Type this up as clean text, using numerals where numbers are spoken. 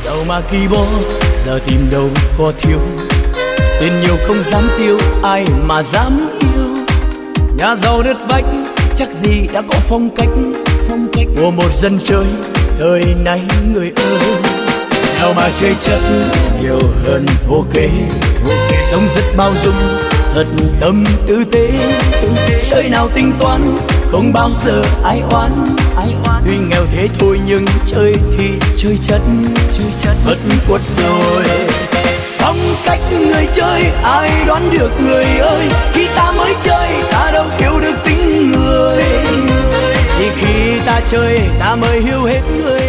Giàu mà kỳ bo giờ tìm đâu có thiếu, tiền nhiều không dám tiêu, ai mà dám yêu. Nhà giàu đất vách chắc gì đã có phong cách của một dân chơi thời nay người ơi. Nghèo mà chơi chất nhiều hơn vô kế, sống rất bao dung thật tâm tư tế. Chơi nào tính toán không bao giờ ai oán, tuy nghèo thế thôi nhưng chơi thì chơi chất bất quất rồi. Phong cách người chơi ai đoán được người ơi, khi ta mới chơi ta đâu hiểu được tính người, chỉ khi ta chơi ta mới hiểu hết người